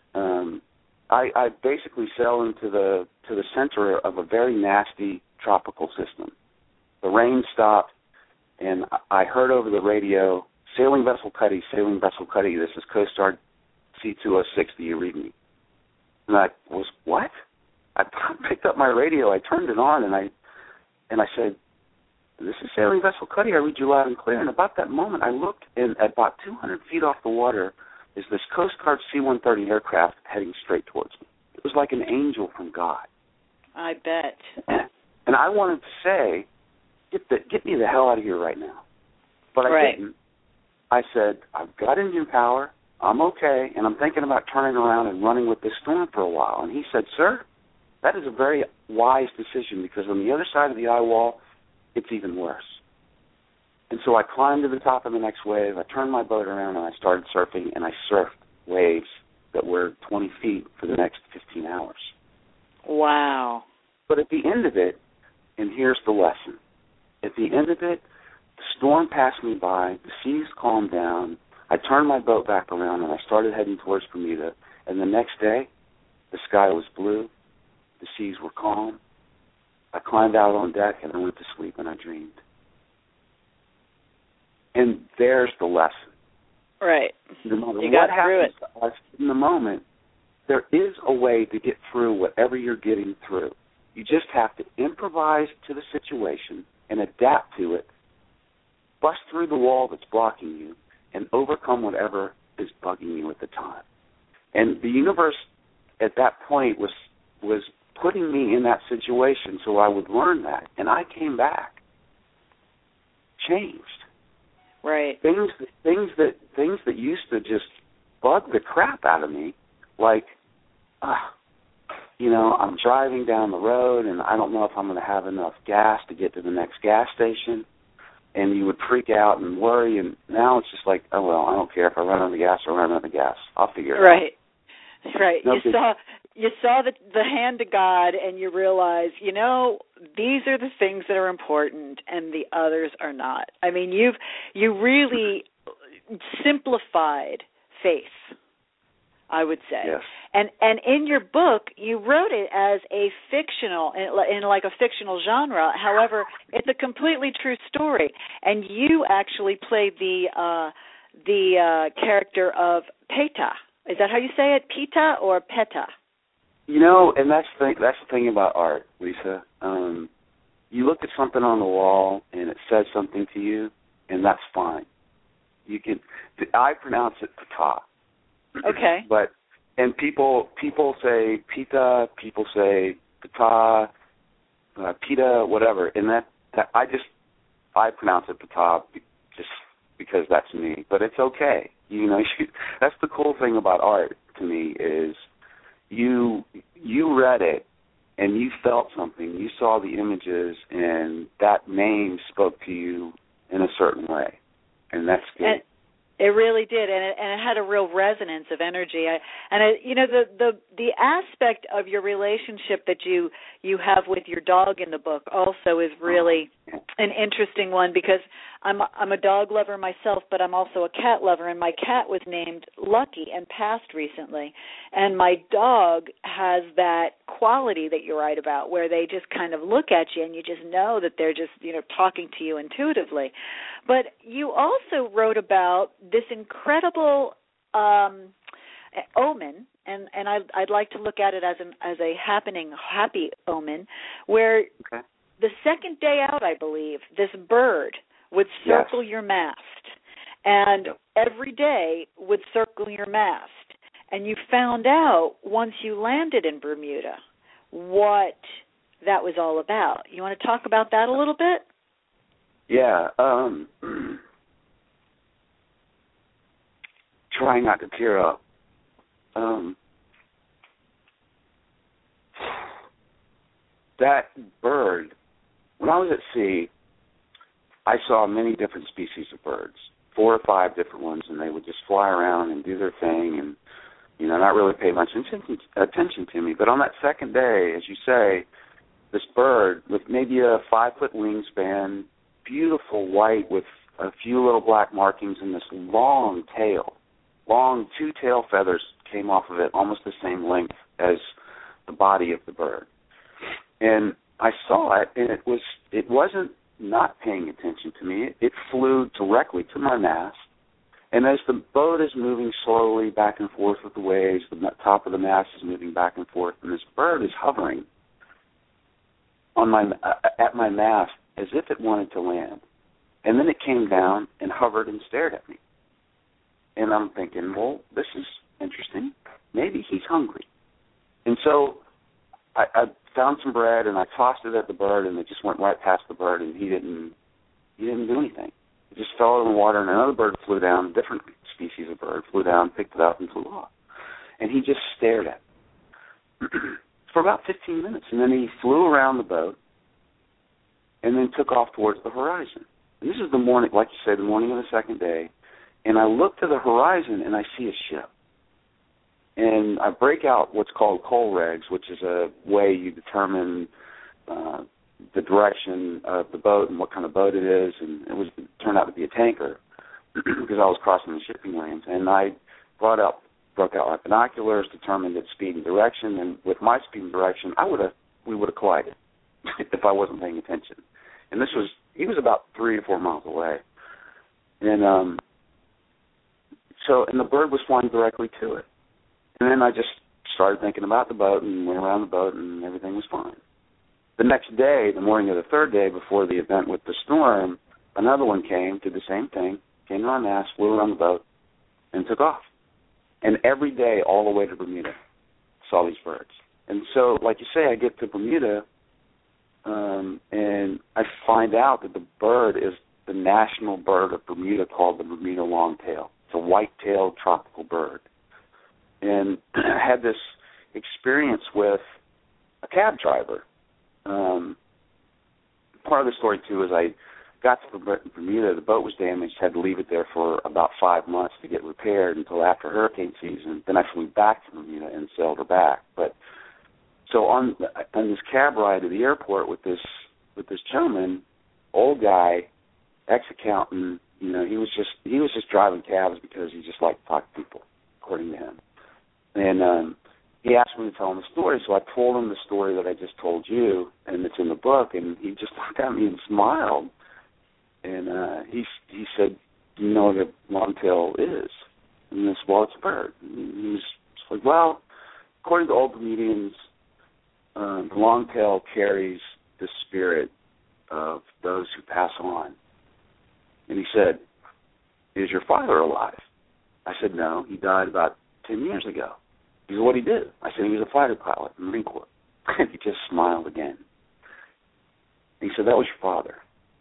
I basically sailed into the center of a very nasty tropical system. The rain stopped, and I heard over the radio, Sailing Vessel Cuddy, this is Coast Guard C-206, do you read me? And I was, what? I picked up my radio, I turned it on, and I said, this is Sailing Vessel Cuddy, I read you loud and clear. And about that moment, I looked, and at about 200 feet off the water is this Coast Guard C-130 aircraft heading straight towards me. It was like an angel from God. I bet. And I wanted to say, get me the hell out of here right now. But I didn't. I said, I've got engine power, I'm okay, and I'm thinking about turning around and running with this storm for a while. And he said, sir, that is a very wise decision because on the other side of the eye wall, it's even worse. And so I climbed to the top of the next wave, I turned my boat around, and I started surfing, and I surfed waves that were 20 feet for the next 15 hours. Wow. But at the end of it, and here's the lesson, at the end of it, the storm passed me by, the seas calmed down, I turned my boat back around, and I started heading towards Bermuda, and the next day, the sky was blue, the seas were calm, I climbed out on deck, and I went to sleep, and I dreamed. And there's the lesson. Right. No matter you what got through happens to us in the moment, there is a way to get through whatever you're getting through. You just have to improvise to the situation and adapt to it, bust through the wall that's blocking you, and overcome whatever is bugging you at the time. And the universe at that point was putting me in that situation so I would learn that. And I came back, changed. Right. Things that used to just bug the crap out of me, like, I'm driving down the road and I don't know if I'm going to have enough gas to get to the next gas station. And you would freak out and worry, and now it's just like, oh, well, I don't care if I run out of gas or run out of gas. I'll figure it out. Right. No, you saw the hand of God, and you realize, these are the things that are important and the others are not. I mean, you really simplified faith, I would say. Yes. And in your book, you wrote it as a fictional, in like a fictional genre. However, it's a completely true story. And you actually played the character of Peta. Is that how you say it? Peta or Peta? You know, and that's the thing about art, Lisa. You look at something on the wall and it says something to you, and that's fine. I pronounce it Peta. Okay. And people say Pita, people say Pita, Pita, whatever, and that I pronounce it Pita just because that's me. But it's okay. You know, that's the cool thing about art to me is you read it and you felt something. You saw the images and that name spoke to you in a certain way, and that's good. It really did, and it had a real resonance of energy. The aspect of your relationship that you have with your dog in the book also is really an interesting one, because I'm a dog lover myself, but I'm also a cat lover, and my cat was named Lucky and passed recently. And my dog has that quality that you write about, where they just kind of look at you and you just know that they're just, talking to you intuitively. But you also wrote about this incredible omen, and I'd like to look at it as a happy omen, where the second day out, I believe, this bird would circle your mast, and every day would circle your mast. And you found out once you landed in Bermuda what that was all about. You want to talk about that a little bit? Yeah. Try not to tear up. That bird, when I was at sea, I saw many different species of birds, 4 or 5 different ones, and they would just fly around and do their thing and, not really pay much attention to me. But on that second day, as you say, this bird with maybe a 5-foot wingspan, beautiful white with a few little black markings, and this long tail, 2 tail feathers came off of it, almost the same length as the body of the bird. And I saw it, and it wasn't not paying attention to me. It flew directly to my mast, and as the boat is moving slowly back and forth with the waves, the top of the mast is moving back and forth, and this bird is hovering at my mast as if it wanted to land. And then it came down and hovered and stared at me. And I'm thinking, well, this is interesting. Maybe he's hungry. And so I found some bread and I tossed it at the bird, and it just went right past the bird, and he didn't do anything. It just fell in the water, and another bird flew down, a different species of bird flew down, picked it up, and flew off. And he just stared at me for about 15 minutes, and then he flew around the boat and then took off towards the horizon. And this is the morning, like you said, the morning of the second day, and I look to the horizon and I see a ship. And I break out what's called coal regs, which is a way you determine the direction of the boat and what kind of boat it is, and it turned out to be a tanker because I was crossing the shipping lanes. And I broke out my binoculars, determined its speed and direction, and with my speed and direction, we would have collided if I wasn't paying attention. And he was about 3 to 4 miles away, and the bird was flying directly to it. And then I just started thinking about the boat and went around the boat, and everything was fine. The next day, the morning of the third day before the event with the storm, another one came, did the same thing, came to my mast, flew around the boat, and took off. And every day, all the way to Bermuda, saw these birds. And so, like you say, I get to Bermuda, and I find out that the bird is the national bird of Bermuda called the Bermuda longtail. It's a white-tailed tropical bird. And I had this experience with a cab driver. Part of the story, too, is I got to Bermuda, the boat was damaged, had to leave it there for about 5 months to get repaired until after hurricane season. Then I flew back to Bermuda and sailed her back. But So on this cab ride to the airport with this gentleman, old guy, ex-accountant, he was just driving cabs because he just liked to talk to people, according to him. And he asked me to tell him the story, so I told him the story that I just told you, and it's in the book, and he just looked at me and smiled. And he said, "Do you know what a longtail is?" And I said, "Well, it's a bird." And he was just like, "Well, according to old comedians, the longtail carries the spirit of those who pass on." And he said, "Is your father alive?" I said, "No, he died about 10 years ago." He said, "What did he do?" I said, "He was a fighter pilot in the Marine Corps." And he just smiled again. And he said, "That was your father."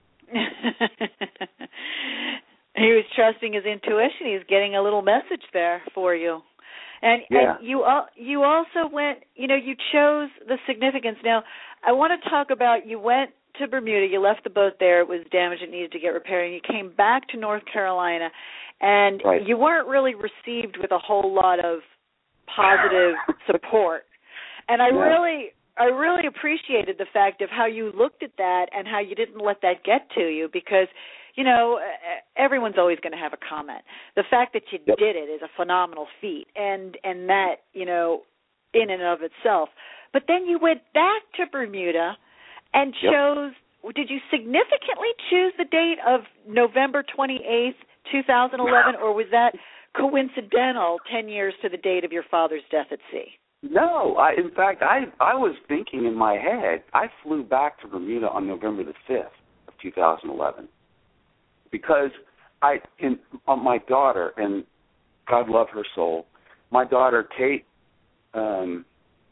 He was trusting his intuition. He was getting a little message there for you. And you also went, you chose the significance. Now, I want to talk about, you went to Bermuda, you left the boat there, it was damaged, it needed to get repaired, and you came back to North Carolina, and right. You weren't really received with a whole lot of positive support. And I really appreciated the fact of how you looked at that and how you didn't let that get to you, because everyone's always going to have a comment. The fact that you did it is a phenomenal feat, and that, in and of itself. But then you went back to Bermuda and chose, did you significantly choose the date of November 28th, 2011, or was that coincidental 10 years to the date of your father's death at sea? No, in fact, I was thinking in my head, I flew back to Bermuda on November the 5th of 2011 because my daughter, and God love her soul, my daughter Kate and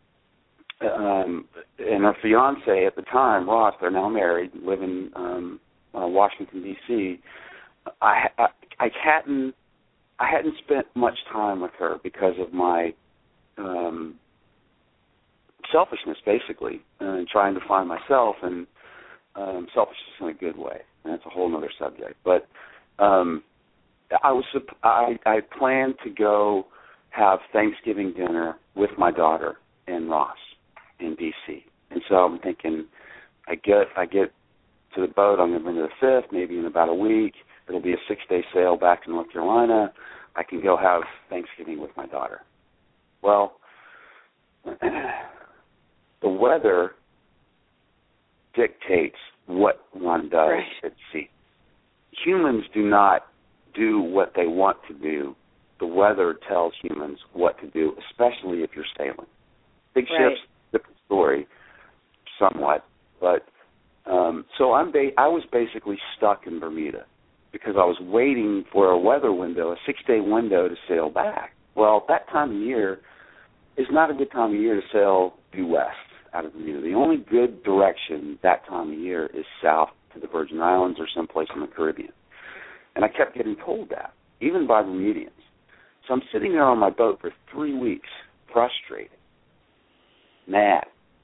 her fiance at the time, Ross, they're now married, live in Washington, D.C. I hadn't spent much time with her because of my selfishness, basically, and trying to find myself, and selfishness in a good way. And that's a whole other subject. But I planned to go have Thanksgiving dinner with my daughter and Ross in D.C. And so I'm thinking, I get to the boat on November the 5th, maybe in about a week. It'll be a 6-day sail back to North Carolina. I can go have Thanksgiving with my daughter. Well, the weather dictates what one does at sea. Humans do not do what they want to do. The weather tells humans what to do, especially if you're sailing. Big ships, different story, somewhat. But so I was basically stuck in Bermuda because I was waiting for a weather window, a 6-day window to sail back. Well, that time of year is not a good time of year to sail due west out of Bermuda. The only good direction that time of year is south to the Virgin Islands or someplace in the Caribbean. And I kept getting told that, even by Bermudians. So I'm sitting there on my boat for 3 weeks, frustrated, mad,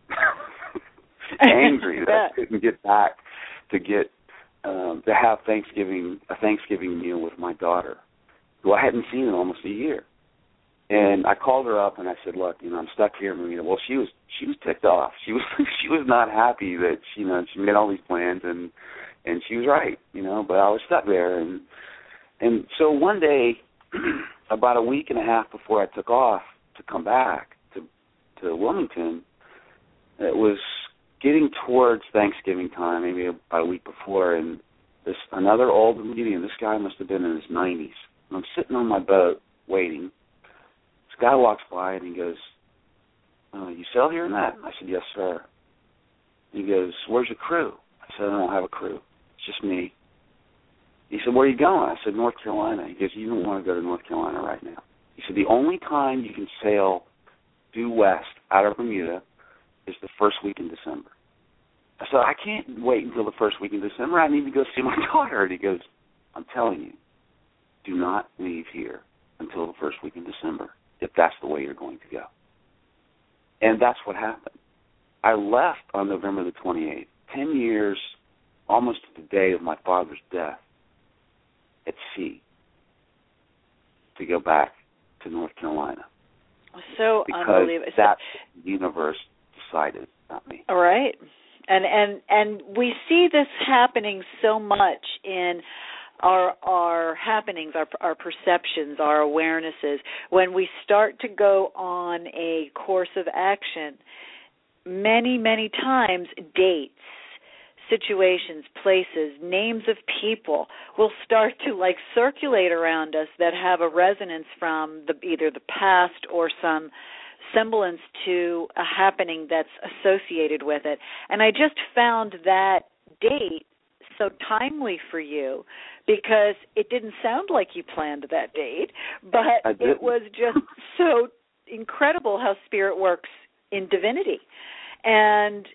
angry that I couldn't get back to have a Thanksgiving meal with my daughter, who I hadn't seen in almost a year. And I called her up and I said, "Look, I'm stuck here in Bermuda." Well, she was ticked off. She was not happy that she made all these plans and she was right, but I was stuck there and so one day, about a week and a half before I took off to come back to Wilmington, it was getting towards Thanksgiving time, maybe about a week before, and another old Bermudian, this guy must have been in his 90s. And I'm sitting on my boat waiting. This guy walks by and he goes, "You sail here in that?" I said, "Yes, sir." He goes, "Where's your crew?" I said, "I don't have a crew. It's just me." He said, "Where are you going?" I said, "North Carolina." He goes, "You don't want to go to North Carolina right now." He said, "The only time you can sail due west out of Bermuda is the first week in December." I said, "I can't wait until the first week in December. I need to go see my daughter." And he goes, "I'm telling you, do not leave here until the first week in December if that's the way you're going to go." And that's what happened. I left on November the 28th, 10 years, almost to the day of my father's death, at sea, to go back to North Carolina. So because unbelievable. that's what the universe excited, not me. All right. And we see this happening so much in our happenings, our perceptions, our awarenesses. When we start to go on a course of action, many, many times dates, situations, places, names of people will start to circulate around us that have a resonance from either the past or some semblance to a happening that's associated with it. And I just found that date so timely for you because it didn't sound like you planned that date, but it was just so incredible how Spirit works in divinity. And,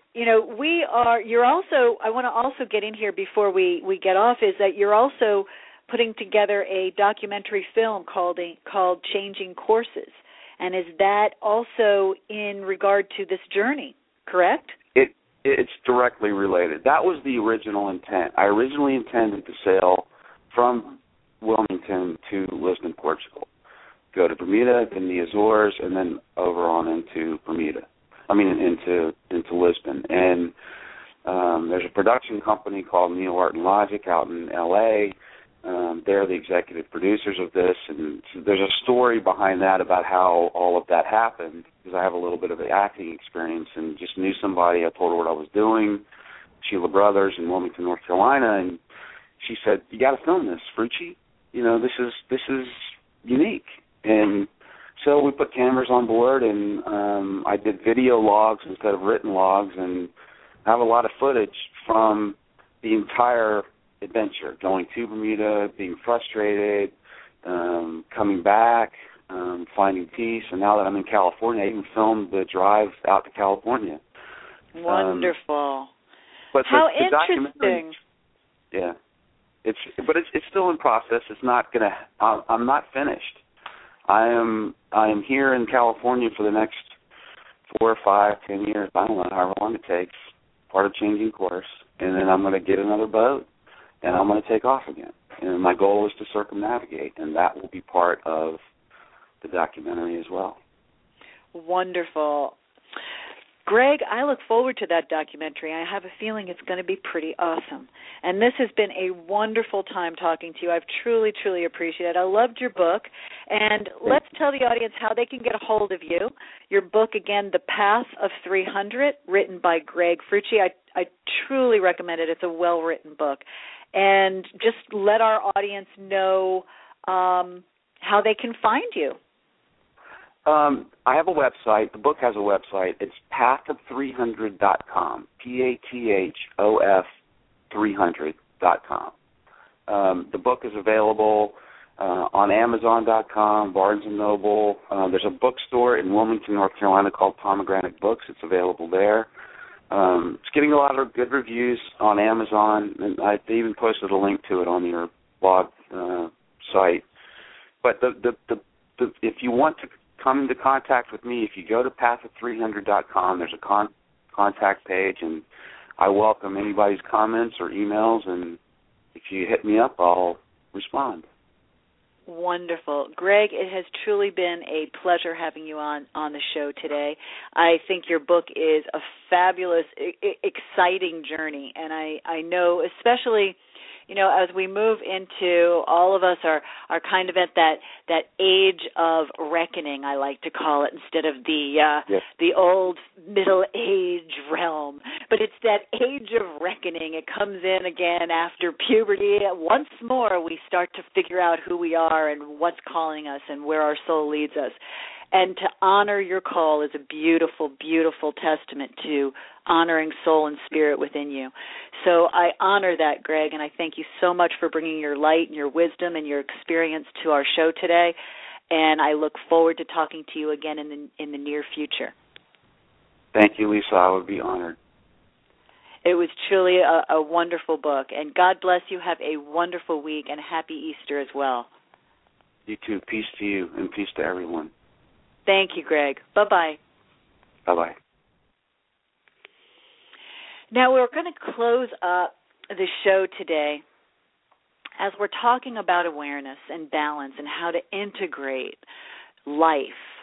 I want to also get in here before we get off, is that you're also putting together a documentary film called Changing Courses. And is that also in regard to this journey, correct? It's directly related. That was the original intent. I originally intended to sail from Wilmington to Lisbon, Portugal, go to Bermuda, then the Azores, and then over on into Lisbon. And there's a production company called Neo Art and Logic out in L.A. They're the executive producers of this, and there's a story behind that about how all of that happened, because I have a little bit of an acting experience and just knew somebody. I told her what I was doing, Sheila Brothers in Wilmington, North Carolina, and she said, "You got to film this, Frucci. This is unique." And so we put cameras on board, and I did video logs instead of written logs, and I have a lot of footage from the entire adventure, going to Bermuda, being frustrated, coming back, finding peace, and now that I'm in California, I even filmed the drive out to California. Wonderful. But how the interesting. Yeah, it's still in process. It's not gonna. I'm not finished. I am here in California for the next 4 or 5, 10 years. I don't know however long it takes. Part of changing course, and then I'm going to get another boat, and I'm going to take off again. And my goal is to circumnavigate, and that will be part of the documentary as well. Wonderful. Greg, I look forward to that documentary. I have a feeling it's going to be pretty awesome. And this has been a wonderful time talking to you. I've truly, truly appreciated it. I loved your book. And let's tell the audience how they can get a hold of you. Your book, again, The Path of 300, written by Greg Frucci. I truly recommend it. It's a well-written book. And just let our audience know how they can find you. I have a website. The book has a website. It's pathof300.com, PATHOF 300.com. The book is available on Amazon.com, Barnes & Noble. There's a bookstore in Wilmington, North Carolina called Pomegranate Books. It's available there. It's getting a lot of good reviews on Amazon, and I even posted a link to it on your blog site. But if you want to come into contact with me, if you go to pathof300.com, there's a contact page, and I welcome anybody's comments or emails, and if you hit me up, I'll respond. Wonderful. Greg, it has truly been a pleasure having you on the show today. I think your book is a fabulous, exciting journey, and I know especially, as we move into, all of us are kind of at that age of reckoning, I like to call it, instead of the old middle age realm. But it's that age of reckoning. It comes in again after puberty. Once more, we start to figure out who we are and what's calling us and where our soul leads us. And to honor your call is a beautiful, beautiful testament to honoring soul and spirit within you. So I honor that, Greg, and I thank you so much for bringing your light and your wisdom and your experience to our show today. And I look forward to talking to you again in the near future. Thank you, Lisa. I would be honored. It was truly a wonderful book. And God bless you. Have a wonderful week, and happy Easter as well. You too. Peace to you and peace to everyone. Thank you, Greg. Bye-bye. Bye-bye. Now, we're going to close up the show today as we're talking about awareness and balance and how to integrate life,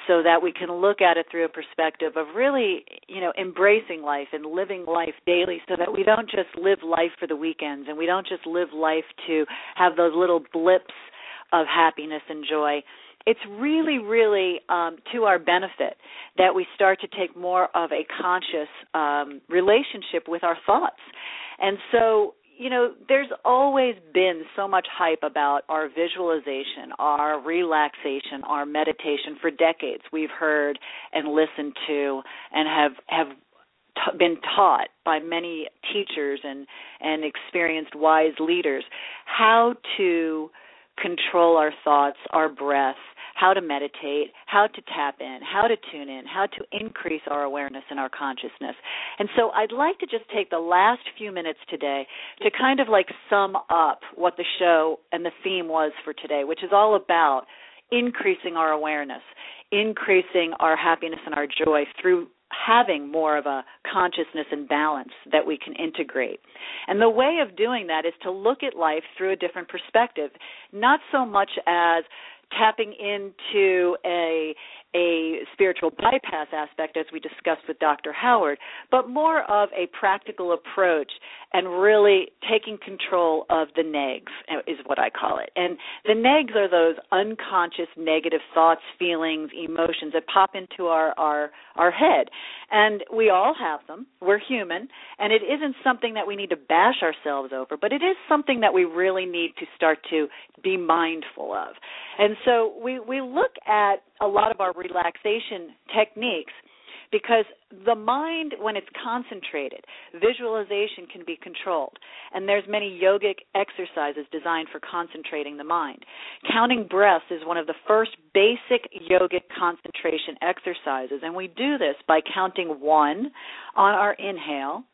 so that we can look at it through a perspective of really, embracing life and living life daily, so that we don't just live life for the weekends, and we don't just live life to have those little blips of happiness and joy. It's really, really to our benefit that we start to take more of a conscious relationship with our thoughts. And so, there's always been so much hype about our visualization, our relaxation, our meditation. For decades, we've heard and listened to and have been taught by many teachers and experienced wise leaders how to control our thoughts, our breath, how to meditate, how to tap in, how to tune in, how to increase our awareness and our consciousness. And so I'd like to just take the last few minutes today to kind of like sum up what the show and the theme was for today, which is all about increasing our awareness, increasing our happiness and our joy through having more of a consciousness and balance that we can integrate. And the way of doing that is to look at life through a different perspective, not so much as tapping into a spiritual bypass aspect, as we discussed with Dr. Howard, but more of a practical approach and really taking control of the negs, is what I call it. And the negs are those unconscious negative thoughts, feelings, emotions that pop into our head. And we all have them. We're human. And it isn't something that we need to bash ourselves over, but it is something that we really need to start to be mindful of. And so we look at a lot of our relaxation techniques because the mind, when it's concentrated, visualization can be controlled. And there's many yogic exercises designed for concentrating the mind. Counting breaths is one of the first basic yogic concentration exercises, and we do this by counting 1 on our inhale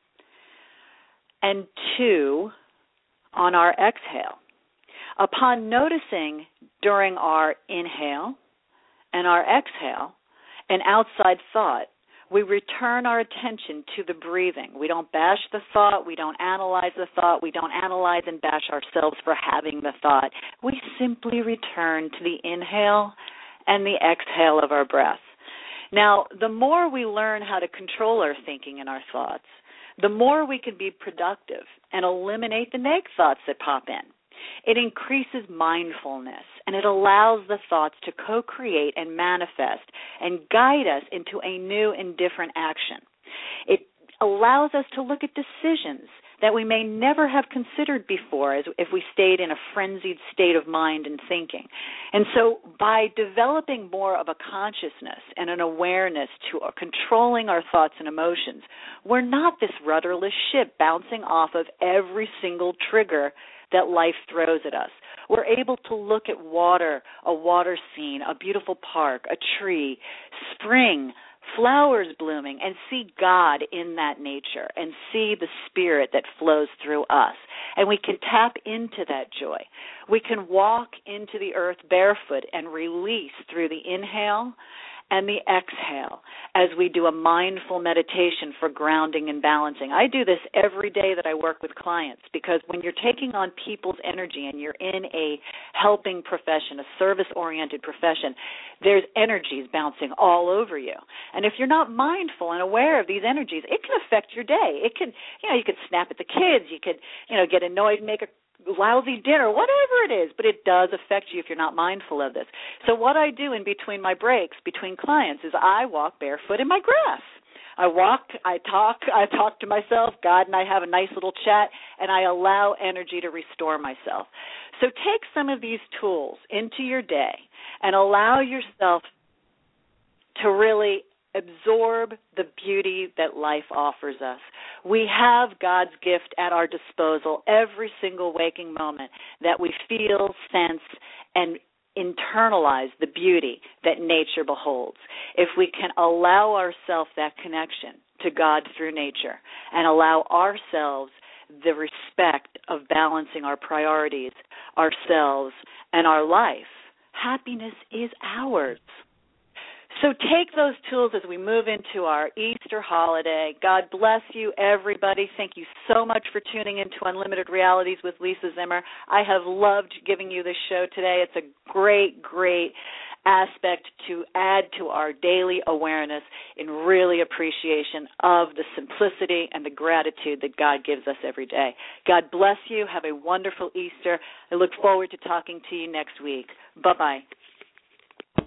and 2 on our exhale. Upon noticing during our inhale and our exhale an outside thought, we return our attention to the breathing. We don't bash the thought. We don't analyze the thought. We don't analyze and bash ourselves for having the thought. We simply return to the inhale and the exhale of our breath. Now, the more we learn how to control our thinking and our thoughts, the more we can be productive and eliminate the negative thoughts that pop in. It increases mindfulness, and it allows the thoughts to co-create and manifest and guide us into a new and different action. It allows us to look at decisions that we may never have considered before as if we stayed in a frenzied state of mind and thinking. And so by developing more of a consciousness and an awareness to controlling our thoughts and emotions, we're not this rudderless ship bouncing off of every single trigger that life throws at us. We're able to look at water, a water scene, a beautiful park, a tree, spring, flowers blooming, and see God in that nature and see the spirit that flows through us. And we can tap into that joy. We can walk into the earth barefoot and release through the inhale and the exhale as we do a mindful meditation for grounding and balancing. I do this every day that I work with clients because when you're taking on people's energy and you're in a helping profession, a service-oriented profession, there's energies bouncing all over you. And if you're not mindful and aware of these energies, it can affect your day. It can, you could snap at the kids. You could, get annoyed and make a lousy dinner, whatever it is, but it does affect you if you're not mindful of this. So what I do in between my breaks, between clients, is I walk barefoot in my grass. I walk, I talk to myself, God and I have a nice little chat, and I allow energy to restore myself. So take some of these tools into your day and allow yourself to really absorb the beauty that life offers us. We have God's gift at our disposal every single waking moment that we feel, sense, and internalize the beauty that nature beholds. If we can allow ourselves that connection to God through nature and allow ourselves the respect of balancing our priorities, ourselves, and our life, happiness is ours. So take those tools as we move into our Easter holiday. God bless you, everybody. Thank you so much for tuning into Unlimited Realities with Lisa Zimmer. I have loved giving you this show today. It's a great, great aspect to add to our daily awareness in really appreciation of the simplicity and the gratitude that God gives us every day. God bless you. Have a wonderful Easter. I look forward to talking to you next week. Bye-bye.